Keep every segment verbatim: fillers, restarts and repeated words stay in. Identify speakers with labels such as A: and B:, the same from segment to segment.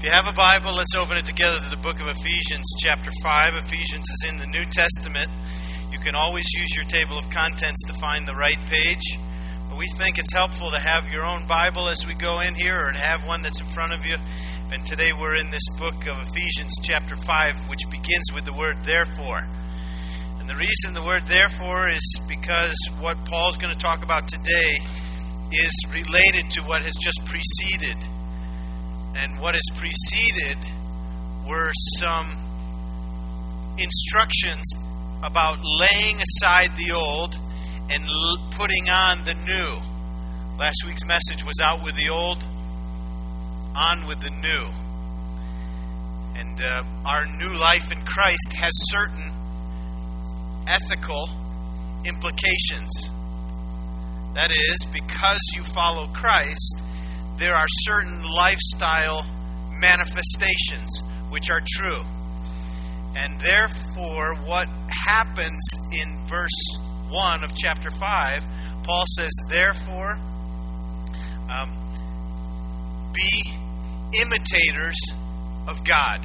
A: If you have a Bible, let's open it together to the book of Ephesians, chapter five. Ephesians is in the New Testament. You can always use your table of contents to find the right page. But we think it's helpful to have your own Bible as we go in here, or to have one that's in front of you. And today we're in this book of Ephesians, chapter five, which begins with the word therefore. And the reason the word therefore is because what Paul's going to talk about today is related to what has just preceded. And what has preceded were some instructions about laying aside the old and l- putting on the new. Last week's message was out with the old, on with the new. And uh, our new life in Christ has certain ethical implications. That is, because you follow Christ, there are certain lifestyle manifestations which are true. And therefore, what happens in verse one of chapter five, Paul says, therefore, um, be imitators of God.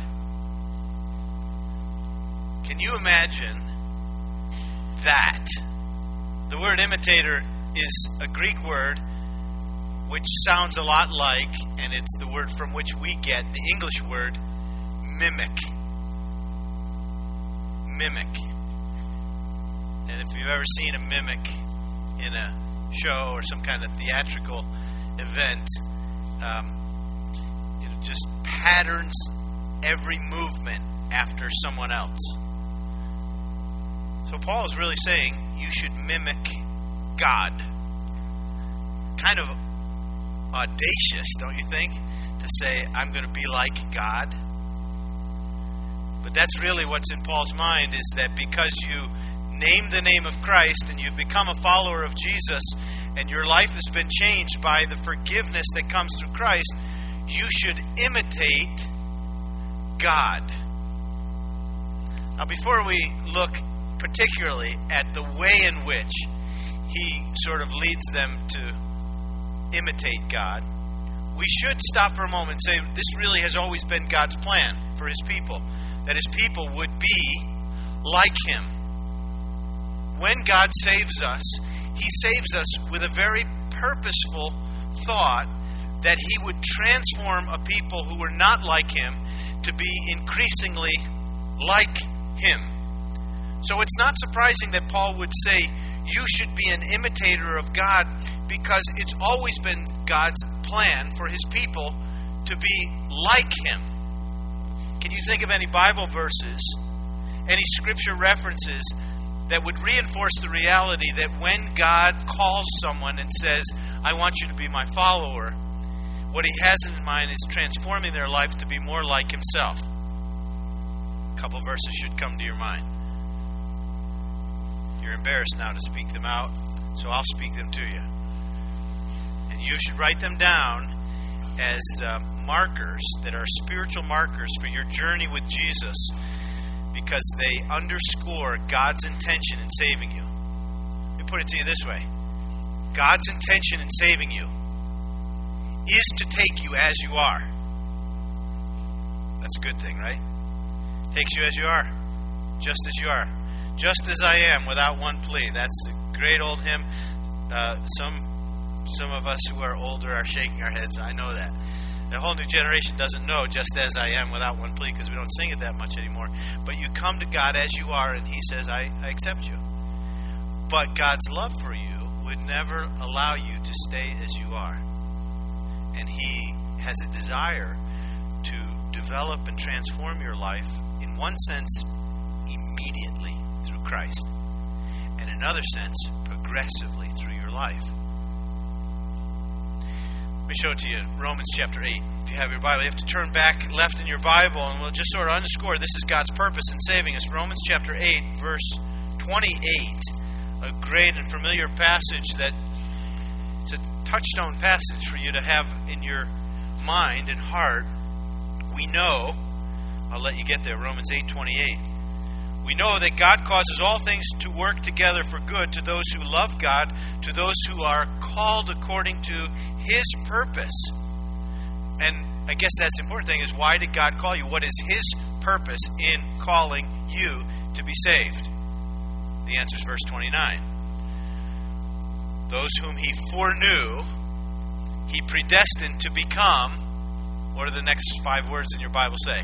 A: Can you imagine that? The word imitator is a Greek word which sounds a lot like, and it's the word from which we get the English word mimic. Mimic. And if you've ever seen a mimic in a show or some kind of theatrical event, um, it just patterns every movement after someone else. So Paul is really saying you should mimic God. Kind of audacious, don't you think, to say, I'm going to be like God? But that's really what's in Paul's mind, is that because you name the name of Christ and you've become a follower of Jesus and your life has been changed by the forgiveness that comes through Christ, you should imitate God. Now, before we look particularly at the way in which he sort of leads them to imitate God, we should stop for a moment and say this really has always been God's plan for His people, that His people would be like Him. When God saves us, He saves us with a very purposeful thought that He would transform a people who were not like Him to be increasingly like Him. So it's not surprising that Paul would say you should be an imitator of God, because it's always been God's plan for His people to be like Him. Can you think of any Bible verses, any scripture references that would reinforce the reality that when God calls someone and says, I want you to be my follower, what He has in mind is transforming their life to be more like Himself? A couple verses should come to your mind. You're embarrassed now to speak them out, so I'll speak them to you. And you should write them down as uh, markers that are spiritual markers for your journey with Jesus, because they underscore God's intention in saving you. Let me put it to you this way. God's intention in saving you is to take you as you are. That's a good thing, right? Takes you as you are, just as you are. Just as I am, without one plea. That's a great old hymn. Uh, some some of us who are older are shaking our heads. I know that. The whole new generation doesn't know just as I am, without one plea, because we don't sing it that much anymore. But you come to God as you are, and He says, I, I accept you. But God's love for you would never allow you to stay as you are. And He has a desire to develop and transform your life, in one sense, immediately through Christ, and in another sense, progressively through your life. Let me show it to you. Romans chapter eight. If you have your Bible, you have to turn back left in your Bible, and we'll just sort of underscore this is God's purpose in saving us. Romans chapter eight, verse twenty-eight. A great and familiar passage that it's a touchstone passage for you to have in your mind and heart. We know, I'll let you get there, Romans eight twenty-eight. We know that God causes all things to work together for good to those who love God, to those who are called according to His purpose. And I guess that's the important thing is, why did God call you? What is His purpose in calling you to be saved? The answer is verse twenty-nine. Those whom He foreknew, He predestined to become, what do the next five words in your Bible say?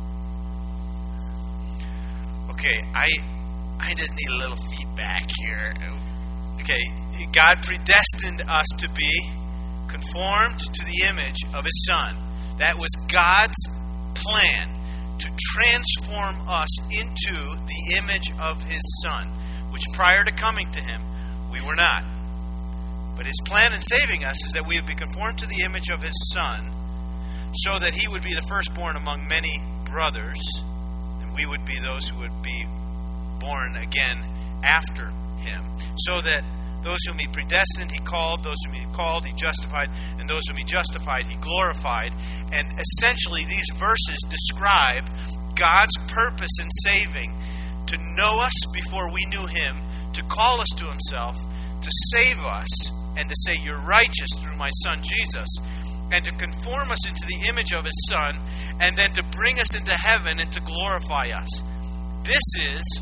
A: Okay, I I just need a little feedback here. Okay, God predestined us to be conformed to the image of His Son. That was God's plan, to transform us into the image of His Son, which prior to coming to Him, we were not. But His plan in saving us is that we would be conformed to the image of His Son, so that He would be the firstborn among many brothers, and we would be those who would be born again after Him. So that those whom He predestined, He called. Those whom He called, He justified. And those whom He justified, He glorified. And essentially, these verses describe God's purpose in saving. To know us before we knew Him. To call us to Himself. To save us. And to say, you're righteous through my Son, Jesus. And to conform us into the image of His Son. And then to bring us into heaven and to glorify us. This is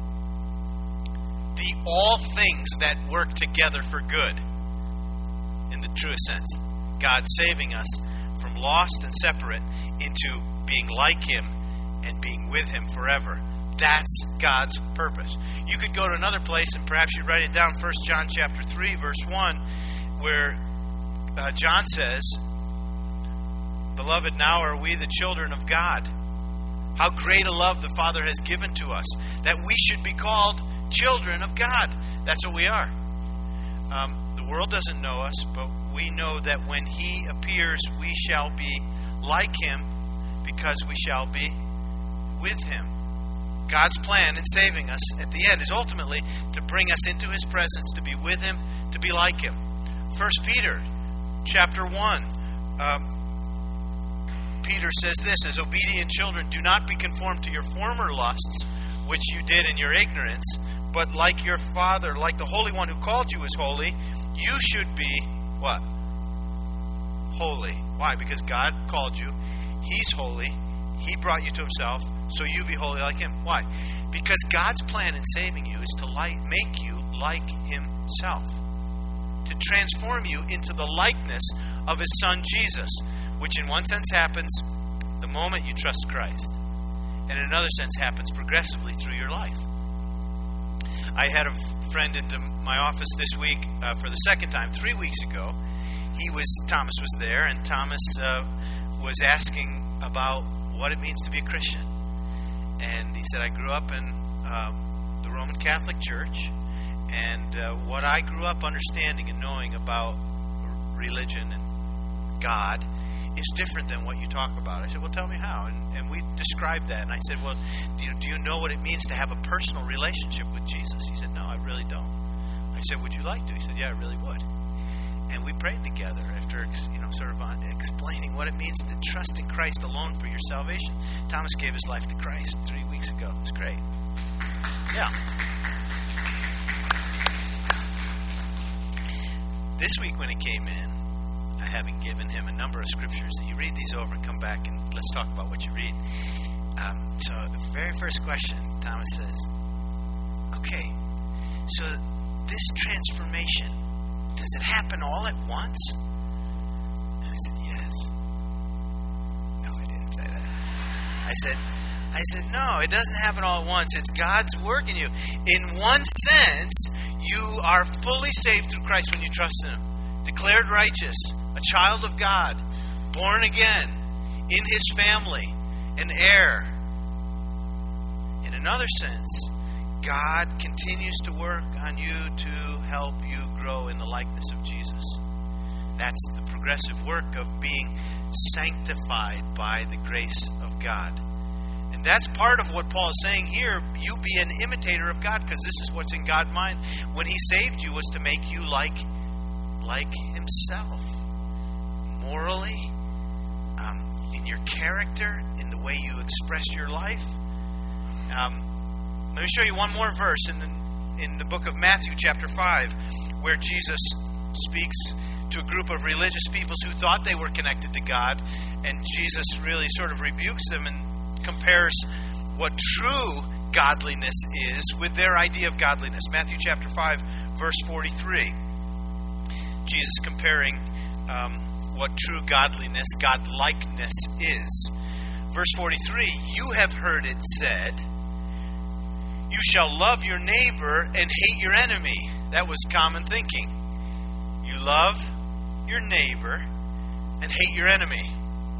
A: the all things that work together for good, in the truest sense. God saving us from lost and separate into being like Him and being with Him forever. That's God's purpose. You could go to another place and perhaps you write it down, First John chapter three, verse one, where uh, John says, Beloved, now are we the children of God. How great a love the Father has given to us, that we should be called children of God. That's what we are. Um, the world doesn't know us, but we know that when He appears, we shall be like Him, because we shall be with Him. God's plan in saving us at the end is ultimately to bring us into His presence, to be with Him, to be like Him. First Peter chapter one, um, Peter says this, as obedient children, do not be conformed to your former lusts, which you did in your ignorance, but like your Father, like the Holy One who called you is holy, you should be, what? Holy. Why? Because God called you. He's holy. He brought you to Himself, so you be holy like Him. Why? Because God's plan in saving you is to like, make you like Himself. To transform you into the likeness of His Son Jesus, which in one sense happens the moment you trust Christ, and in another sense happens progressively through your life. I had a friend into my office this week uh, for the second time, three weeks ago. He was, Thomas was there, and Thomas uh, was asking about what it means to be a Christian. And he said, I grew up in um, the Roman Catholic Church, and uh, what I grew up understanding and knowing about religion and God is different than what you talk about. I said, well, tell me how. And, and we described that. And I said, well, do you, do you know what it means to have a personal relationship with Jesus? He said, no, I really don't. I said, would you like to? He said, yeah, I really would. And we prayed together after, you know, sort of explaining what it means to trust in Christ alone for your salvation. Thomas gave his life to Christ three weeks ago. It was great. Yeah. This week when he came in, having given him a number of scriptures, that you read these over and come back and let's talk about what you read. Um, so the very first question, Thomas says, okay, so this transformation, does it happen all at once? And I said, yes. No, I didn't say that. I said, I said, no, it doesn't happen all at once. It's God's work in you. In one sense, you are fully saved through Christ when you trust in Him. Declared righteous, a child of God, born again, in His family, an heir. In another sense, God continues to work on you to help you grow in the likeness of Jesus. That's the progressive work of being sanctified by the grace of God. And that's part of what Paul is saying here. You be an imitator of God, because this is what's in God's mind. When He saved you was to make you like, like Himself. Morally, um, in your character, in the way you express your life. Um, let me show you one more verse in the, in the book of Matthew chapter five, where Jesus speaks to a group of religious peoples who thought they were connected to God, and Jesus really sort of rebukes them and compares what true godliness is with their idea of godliness. Matthew chapter five, verse forty-three. Jesus comparing um, what true godliness, godlikeness is. Verse forty-three, you have heard it said, you shall love your neighbor and hate your enemy. That was common thinking. You love your neighbor and hate your enemy.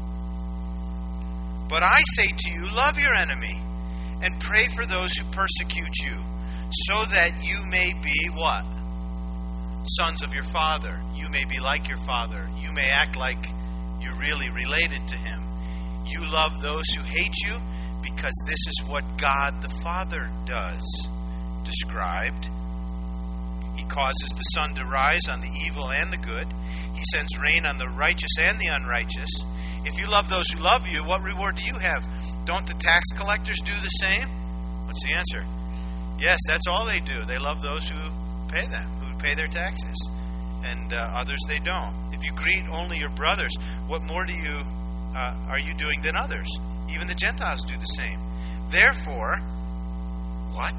A: But I say to you, love your enemy and pray for those who persecute you, so that you may be what? Sons of your Father. You may be like your Father. You may act like you're really related to Him. You love those who hate you because this is what God the Father does. Described. He causes the sun to rise on the evil and the good. He sends rain on the righteous and the unrighteous. If you love those who love you, what reward do you have? Don't the tax collectors do the same? What's the answer? Yes, that's all they do. They love those who pay them, who pay their taxes. And uh, others they don't. If you greet only your brothers, what more do you uh, are you doing than others? Even the Gentiles do the same. Therefore, what?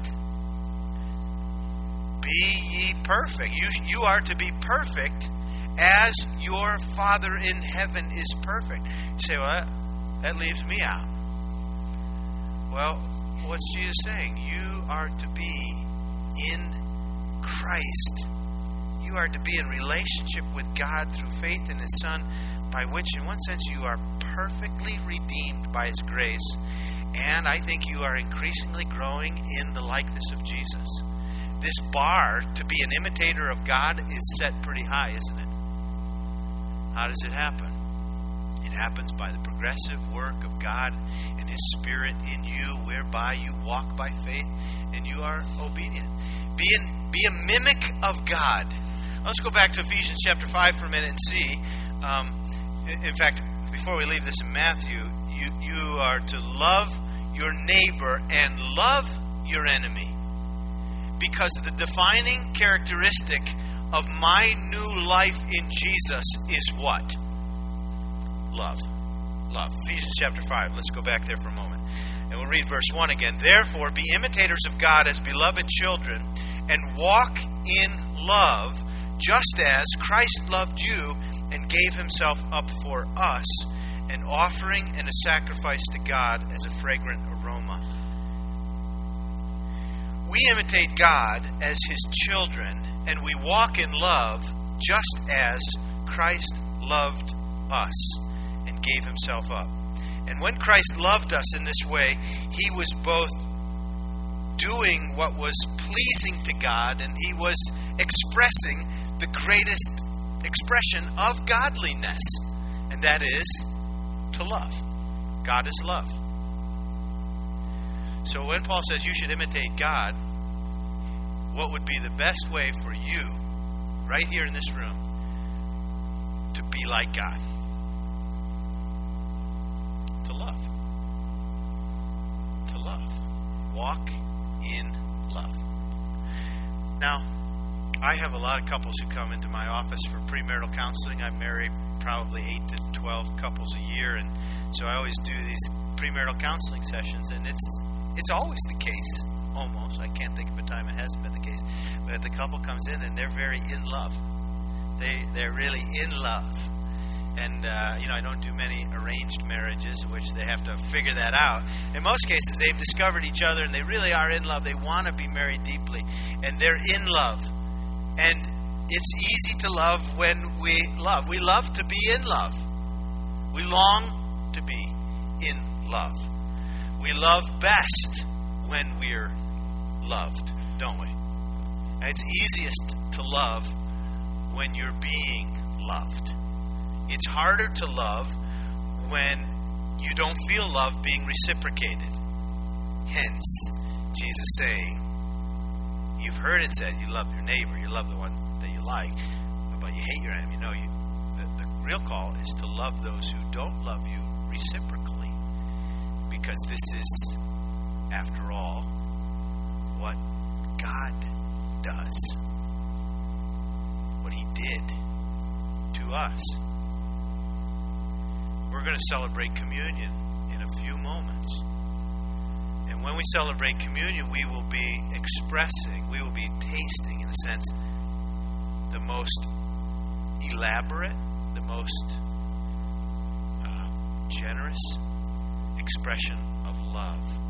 A: Be ye perfect. You, you are to be perfect as your Father in heaven is perfect. You say, well, that leaves me out. Well, what's Jesus saying? You are to be in Christ. You are to be in relationship with God through faith in His Son, by which, in one sense, you are perfectly redeemed by His grace. And I think you are increasingly growing in the likeness of Jesus. This bar to be an imitator of God is set pretty high, isn't it? How does it happen? It happens by the progressive work of God and His Spirit in you, whereby you walk by faith and you are obedient. Be, an, be a mimic of God. Let's go back to Ephesians chapter five for a minute and see. Um, in fact, before we leave this in Matthew, you, you are to love your neighbor and love your enemy. Because the defining characteristic of my new life in Jesus is what? Love. Love. Ephesians chapter five. Let's go back there for a moment. And we'll read verse one again. Therefore, be imitators of God as beloved children, and walk in love, just as Christ loved you and gave Himself up for us, an offering and a sacrifice to God as a fragrant aroma. We imitate God as His children, and we walk in love just as Christ loved us and gave Himself up. And when Christ loved us in this way, He was both doing what was pleasing to God, and He was expressing the greatest expression of godliness, and that is to love. God is love. So when Paul says you should imitate God, what would be the best way for you, right here in this room, to be like God? To love. To love. Walk in love. Now, I have a lot of couples who come into my office for premarital counseling. I marry probably eight to twelve couples a year, and so I always do these premarital counseling sessions, and it's it's always the case, almost. I can't think of a time it hasn't been the case. But the couple comes in and they're very in love. They, they're really in love. And, uh, you know, I don't do many arranged marriages in which they have to figure that out. In most cases, they've discovered each other and they really are in love. They want to be married deeply. And they're in love. And it's easy to love when we love. We love to be in love. We long to be in love. We love best when we're loved, don't we? And it's easiest to love when you're being loved. It's harder to love when you don't feel love being reciprocated. Hence, Jesus saying, you've heard it said, you love your neighbor, you love the one that you like, but you hate your enemy. No, you, the, the real call is to love those who don't love you reciprocally. Because this is, after all, what God does. What He did. to us. We're going to celebrate communion in a few moments. And when we celebrate communion, we will be expressing, we will be tasting, in a sense, the most elaborate, the most uh, generous expression of love,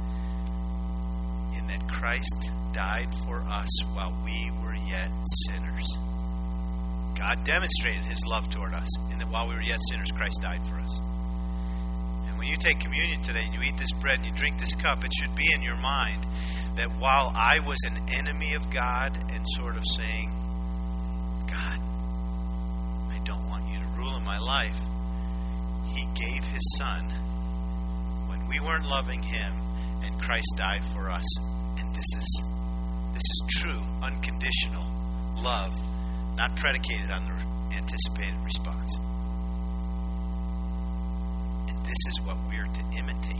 A: in that Christ died for us while we were yet sinners. God demonstrated His love toward us in that while we were yet sinners, Christ died for us. And when you take communion today and you eat this bread and you drink this cup, it should be in your mind that while I was an enemy of God and sort of saying, God, I don't want you to rule in my life, He gave His Son when we weren't loving Him, and Christ died for us. And this is this is true, unconditional love, not predicated on the anticipated response. And this is what we're to imitate.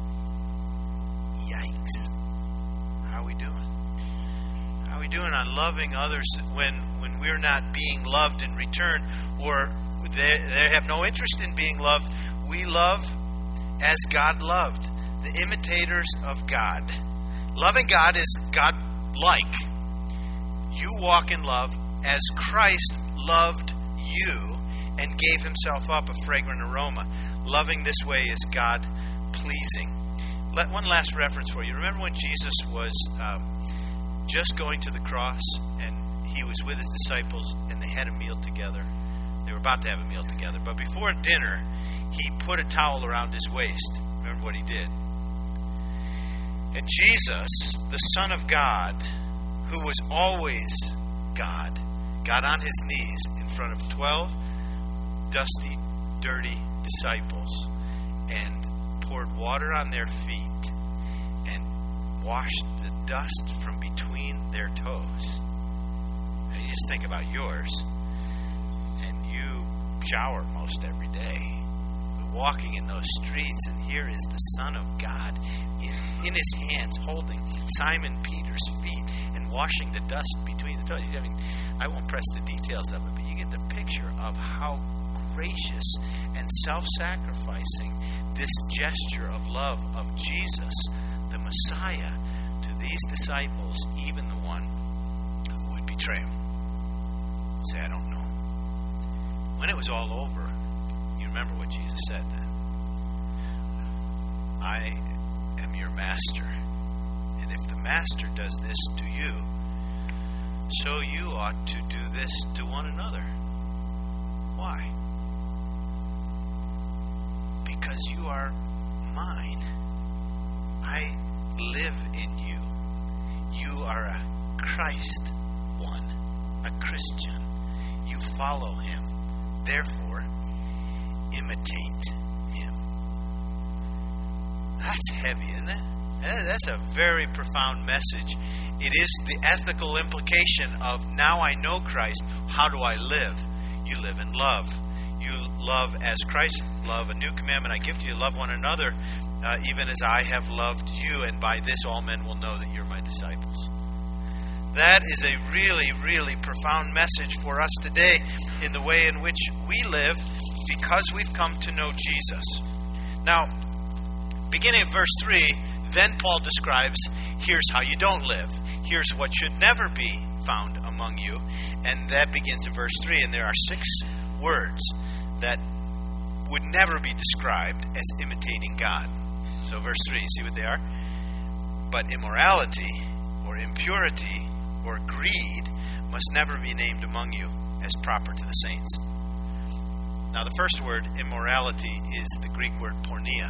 A: Yikes. How are we doing? How are we doing on loving others when, when we're not being loved in return, or they, they have no interest in being loved? We love as God loved. The imitators of God. Loving God is God-like. You walk in love as Christ loved you and gave Himself up a fragrant aroma. Loving this way is God-pleasing. Let one last reference for you. Remember when Jesus was um, just going to the cross and He was with His disciples and they had a meal together? They were about to have a meal together. But before dinner, He put a towel around His waist. Remember what He did? And Jesus, the Son of God, who was always God, got on His knees in front of twelve dusty, dirty disciples and poured water on their feet and washed the dust from between their toes. And you just think about yours, and you shower most every day. Walking in those streets, and here is the Son of God in, in His hands holding Simon Peter's feet and washing the dust between the toes. I mean, I won't press the details of it, but you get the picture of how gracious and self-sacrificing this gesture of love of Jesus, the Messiah, to these disciples, even the one who would betray Him. Say, I don't know. When it was all over, remember what Jesus said then. I am your master. And if the master does this to you, so you ought to do this to one another. Why? Because you are mine. I live in you. You are a Christ one, a Christian. You follow Him. Therefore, imitate Him. That's heavy, isn't it? That's a very profound message. It is the ethical implication of, now I know Christ, how do I live? You live in love. You love as Christ loved. A new commandment I give to you, love one another, uh, even as I have loved you, and by this all men will know that you're my disciples. That is a really, really profound message for us today in the way in which we live, because we've come to know Jesus. Now, beginning at verse three, then Paul describes, here's how you don't live. Here's what should never be found among you. And that begins at verse three. And there are six words that would never be described as imitating God. So verse three, see what they are? But immorality or impurity or greed must never be named among you as proper to the saints. Now the first word, immorality, is the Greek word porneia.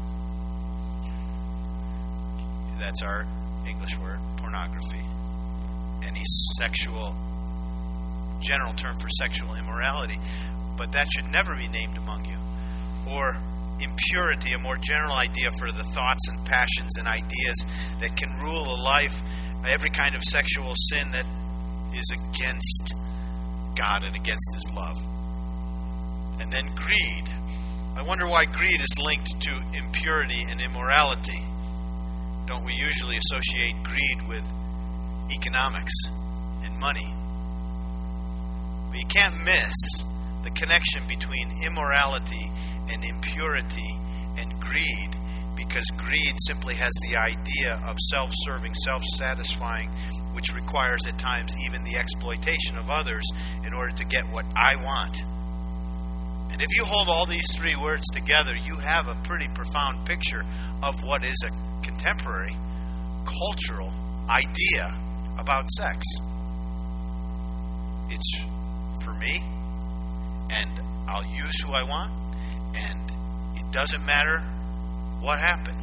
A: That's our English word, pornography. Any sexual, general term for sexual immorality. But that should never be named among you. Or impurity, a more general idea for the thoughts and passions and ideas that can rule a life, every kind of sexual sin that is against God and against His love. And then greed. I wonder why greed is linked to impurity and immorality. Don't we usually associate greed with economics and money? But you can't miss the connection between immorality and impurity and greed, because greed simply has the idea of self-serving, self-satisfying, which requires at times even the exploitation of others in order to get what I want. And if you hold all these three words together, you have a pretty profound picture of what is a contemporary cultural idea about sex. It's for me, and I'll use who I want, and it doesn't matter what happens.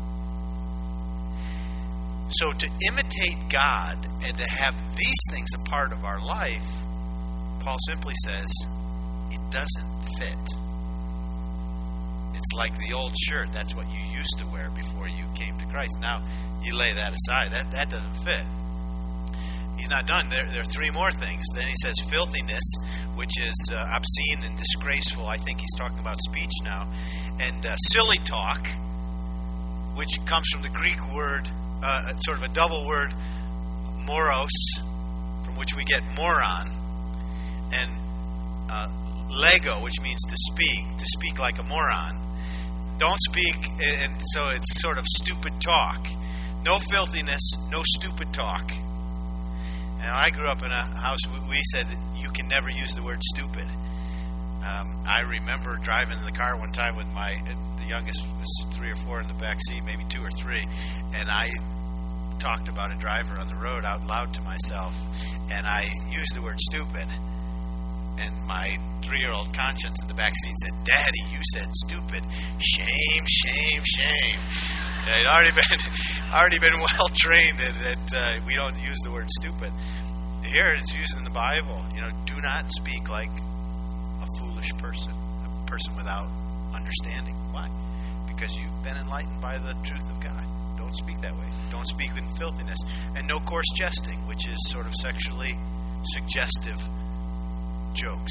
A: So to imitate God and to have these things a part of our life, Paul simply says, it doesn't fit. It's like the old shirt. That's what you used to wear before you came to Christ. Now you lay that aside. That, that doesn't fit. He's not done. There, there are three more things. Then he says filthiness, which is uh, obscene and disgraceful. I think he's talking about speech now. And uh, silly talk, which comes from the Greek word, uh, sort of a double word, moros, from which we get moron, and uh, lego, which means to speak, to speak like a moron. Don't speak, and so it's sort of stupid talk. No filthiness, no stupid talk. And I grew up in a house, we said that you can never use the word stupid. Um, I remember driving in the car one time with my, the youngest was three or four in the back seat, maybe two or three, and I talked about a driver on the road out loud to myself, and I used the word stupid. And my three-year-old conscience in the back seat said, "Daddy, you said stupid. Shame, shame, shame." I'd already been already been well trained that, that uh, we don't use the word stupid. Here it's used in the Bible. You know, do not speak like a foolish person, a person without understanding. Why? Because you've been enlightened by the truth of God. Don't speak that way. Don't speak in filthiness. And no coarse jesting, which is sort of sexually suggestive jokes.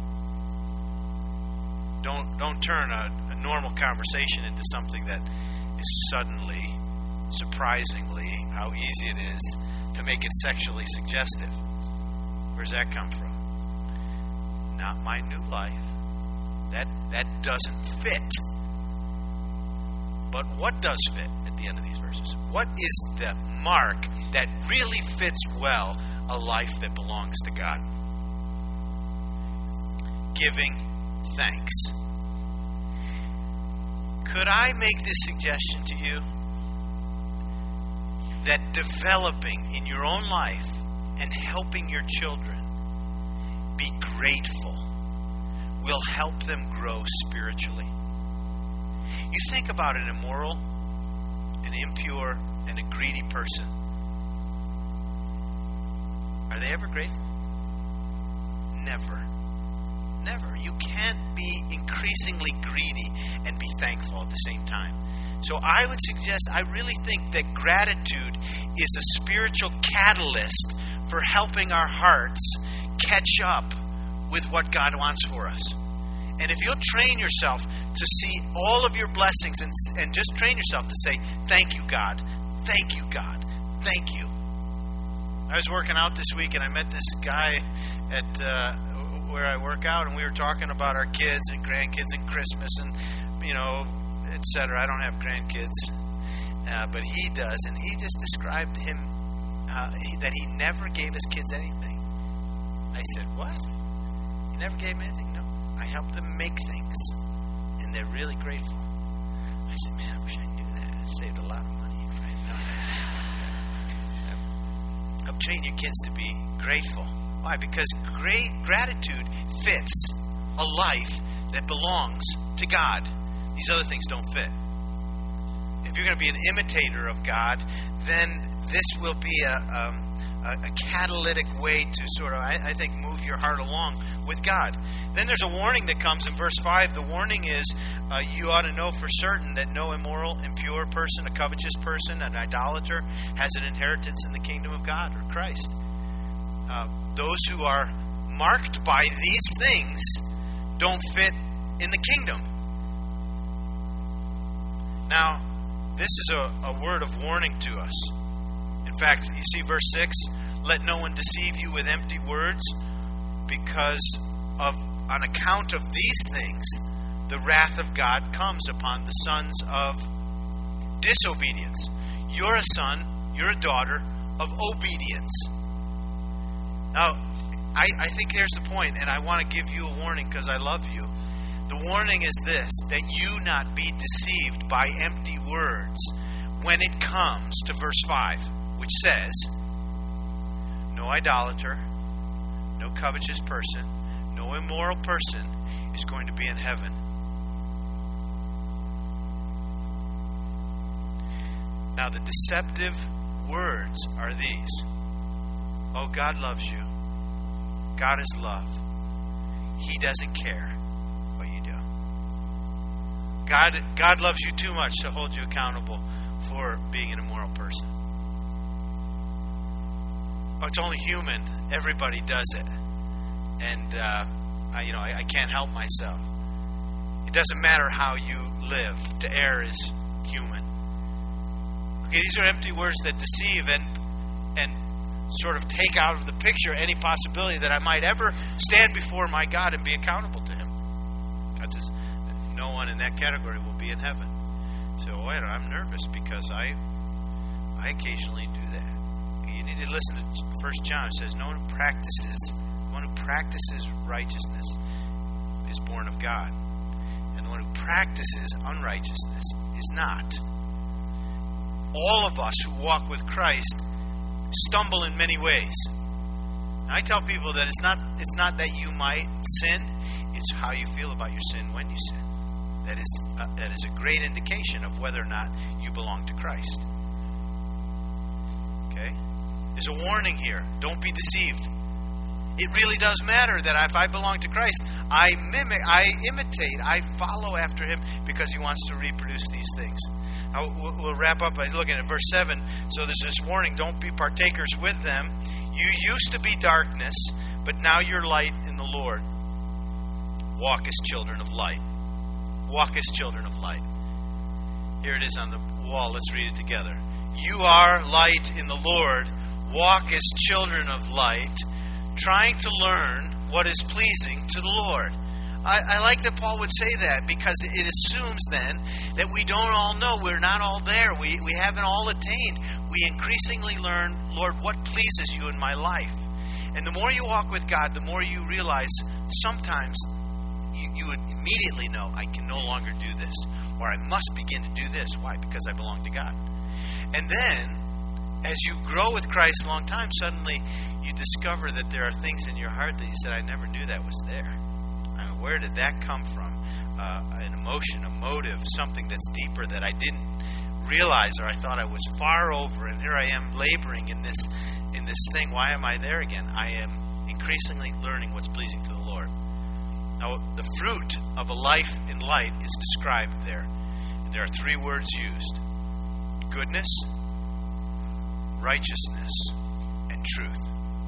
A: Don't don't turn a, a normal conversation into something that is suddenly, surprisingly, how easy it is to make it sexually suggestive. Where's that come from? Not my new life. That that doesn't fit. But what does fit at the end of these verses? What is the mark that really fits well a life that belongs to God? Giving thanks. Could I make this suggestion to you? That developing in your own life and helping your children be grateful will help them grow spiritually. You think about an immoral, an impure, and a greedy person. Are they ever grateful? Never. Never. You can't be increasingly greedy and be thankful at the same time. So I would suggest, I really think that gratitude is a spiritual catalyst for helping our hearts catch up with what God wants for us. And if you'll train yourself to see all of your blessings and, and just train yourself to say, "Thank you, God. Thank you, God. Thank you." I was working out this week and I met this guy at uh, where I work out, and we were talking about our kids and grandkids and Christmas and, you know, et cetera. I don't have grandkids, uh, but he does, and he just described him uh, he, that he never gave his kids anything. I said, "What? You never gave them anything?" "No, I helped them make things, and they're really grateful." I said, "Man, I wish I knew that. I saved a lot of money if I had known that." Help train your kids to be grateful. Why? Because great gratitude fits a life that belongs to God. These other things don't fit. If you're going to be an imitator of God, then this will be a, um, a, a catalytic way to sort of, I, I think, move your heart along with God. Then there's a warning that comes in verse five. The warning is, uh, you ought to know for certain that no immoral, impure person, a covetous person, an idolater, has an inheritance in the kingdom of God or Christ. Uh, those who are marked by these things don't fit in the kingdom. Now, this is a, a word of warning to us. In fact, you see verse six, "Let no one deceive you with empty words, because of on account of these things, the wrath of God comes upon the sons of disobedience. You're a son, you're a daughter of obedience. Now, I, I think here's the point, and I want to give you a warning because I love you. The warning is this, that you not be deceived by empty words when it comes to verse five, which says, no idolater, no covetous person, no immoral person is going to be in heaven. Now, the deceptive words are these. Oh, God loves you. God is love. He doesn't care what you do. God, God loves you too much to hold you accountable for being an immoral person. Oh, it's only human. Everybody does it. And, uh, I, you know, I, I can't help myself. It doesn't matter how you live. To err is human. Okay, these are empty words that deceive and and sort of take out of the picture any possibility that I might ever stand before my God and be accountable to Him. God says, no one in that category will be in heaven. So, wait, I'm nervous because I I occasionally do that. You need to listen to First John. It says, no one who practices, one who practices righteousness is born of God. And the one who practices unrighteousness is not. All of us who walk with Christ stumble in many ways. Now, I tell people that it's not it's not that you might sin, it's how you feel about your sin when you sin. That is uh, that is a great indication of whether or not you belong to Christ. Okay? There's a warning here. Don't be deceived. It really does matter that if I belong to Christ, I mimic, I imitate, I follow after Him because He wants to reproduce these things. Now, we'll wrap up by looking at verse seven. So there's this warning, don't be partakers with them. You used to be darkness, but now you're light in the Lord. Walk as children of light. Walk as children of light. Here it is on the wall. Let's read it together. You are light in the Lord. Walk as children of light, trying to learn what is pleasing to the Lord. I, I like that Paul would say that because it assumes then that we don't all know. We're not all there. We, we haven't all attained. We increasingly learn, Lord, what pleases you in my life. And the more you walk with God, the more you realize sometimes you, you would immediately know, I can no longer do this. Or I must begin to do this. Why? Because I belong to God. And then, as you grow with Christ a long time, suddenly you discover that there are things in your heart that you said, I never knew that was there. I mean, where did that come from? Uh, an emotion, a motive, something that's deeper that I didn't realize, or I thought I was far over, and here I am laboring in this in this thing. Why am I there again? I am increasingly learning what's pleasing to the Lord. Now, the fruit of a life in light is described there. And there are three words used: goodness, righteousness, and truth.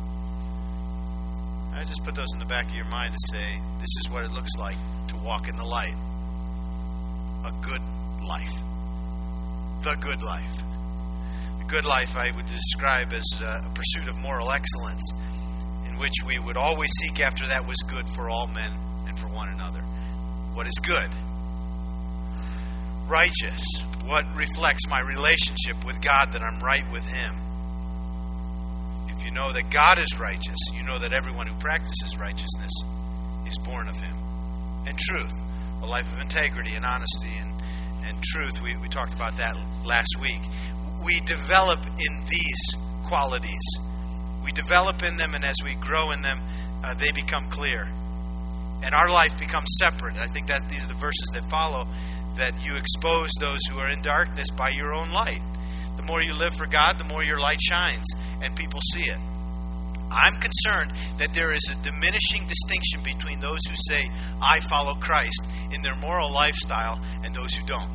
A: I just put those in the back of your mind to say, this is what it looks like to walk in the light. A good life. The good life. The good life I would describe as a pursuit of moral excellence, in which we would always seek after that was good for all men and for one another. What is good? Righteous. What reflects my relationship with God, that I'm right with Him. If you know that God is righteous, you know that everyone who practices righteousness is born of Him. And truth, a life of integrity and honesty and, and truth. We, we talked about that last week. We develop in these qualities. We develop in them, and as we grow in them, uh, they become clear. And our life becomes separate. I think that these are the verses that follow, that you expose those who are in darkness by your own light. The more you live for God, the more your light shines, and people see it. I'm concerned that there is a diminishing distinction between those who say, I follow Christ in their moral lifestyle, and those who don't.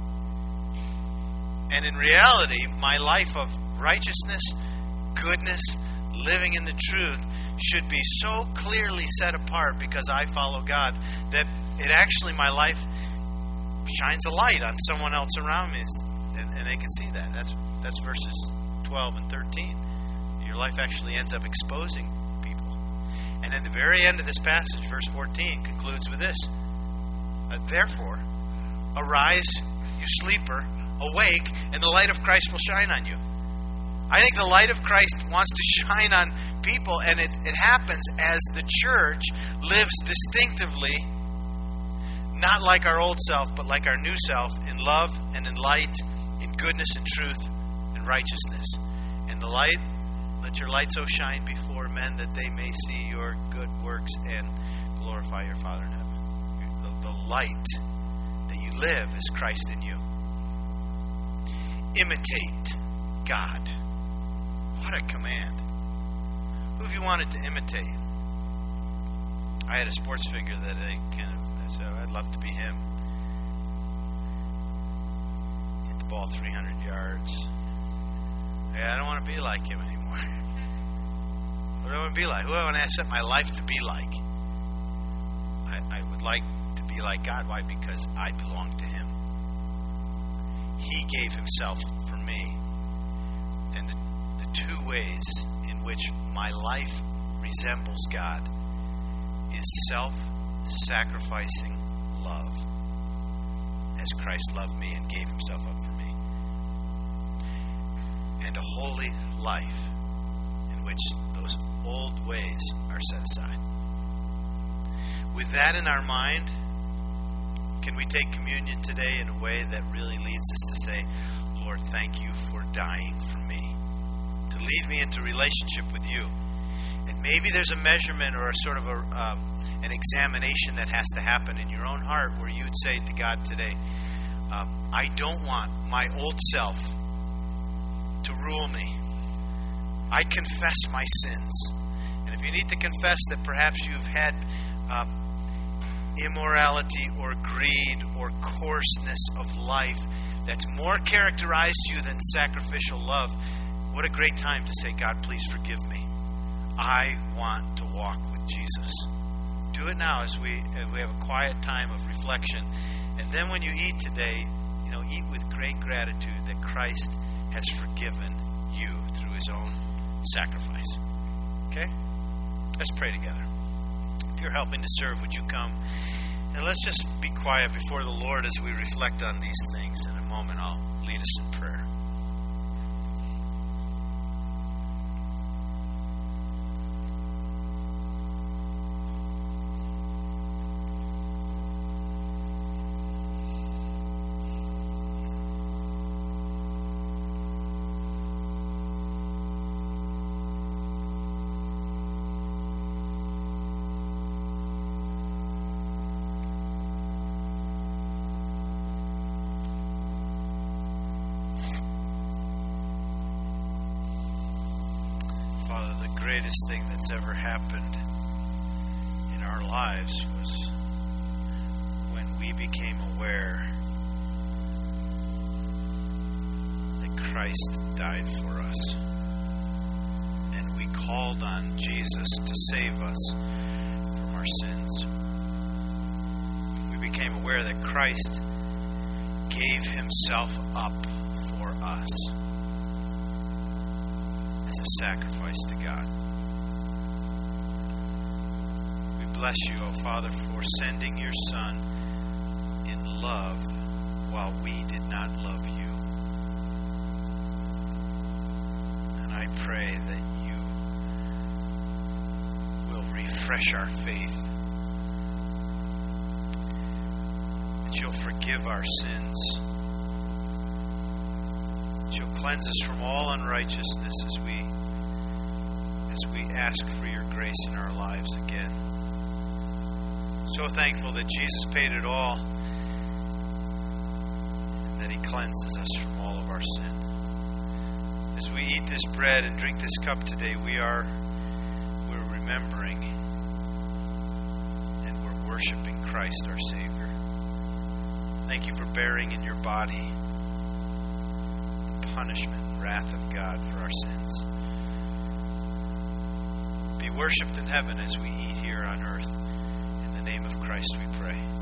A: And in reality, my life of righteousness, goodness, living in the truth should be so clearly set apart because I follow God that it actually, my life shines a light on someone else around me, and, and they can see that. That's that's verses twelve and thirteen. Your life actually ends up exposing people. And at the very end of this passage, verse fourteen, concludes with this. Uh, Therefore, arise, you sleeper, awake, and the light of Christ will shine on you. I think the light of Christ wants to shine on people, and it, it happens as the church lives distinctively, not like our old self, but like our new self, in love and in light, in goodness and truth and righteousness. And the light, let your light so shine before men that they may see your good works and glorify your Father in heaven. The, the light that you live is Christ in you. Imitate God. What a command. Who have you wanted to imitate? I had a sports figure that I kind of I said, I'd love to be him. Hit the ball three hundred yards. Yeah, I don't want to be like him anymore. What do I want to be like? Who do I want to set my life to be like? I, I would like to be like God. Why? Because I belong to Him. He gave Himself for me. And the, the two ways in which my life resembles God is self-sacrificing love, as Christ loved me and gave Himself up for me, and a holy life in which those old ways are set aside. With that in our mind, can we take communion today in a way that really leads us to say, Lord, thank you for dying for me, to lead me into relationship with you. And maybe there's a measurement or a sort of a um, an examination that has to happen in your own heart where you would say to God today, um, I don't want my old self to rule me. I confess my sins. And if you need to confess that perhaps you've had um, immorality or greed or coarseness of life that's more characterized you than sacrificial love, what a great time to say, God, please forgive me. I want to walk with Jesus. Do it now as we as we have a quiet time of reflection. And then when you eat today, you know, eat with great gratitude that Christ has forgiven you through His own sacrifice. Okay? Let's pray together. If you're helping to serve, would you come? And let's just be quiet before the Lord as we reflect on these things. In a moment, I'll lead us in prayer. Father, the greatest thing that's ever happened in our lives was when we became aware that Christ died for us. And we called on Jesus to save us from our sins. We became aware that Christ gave Himself up for us as a sacrifice to God. We bless you, O Father, for sending your Son in love while we did not love you. And I pray that you will refresh our faith, that you'll forgive our sins, that you'll cleanse us from all unrighteousness as we as we ask for your grace in our lives again. So thankful that Jesus paid it all and that He cleanses us from all of our sin. As we eat this bread and drink this cup today, we are we're remembering and we're worshiping Christ our Savior. Thank you for bearing in your body the punishment and wrath of God for our sins. Be worshipped in heaven as we eat here on earth. In the name of Christ we pray.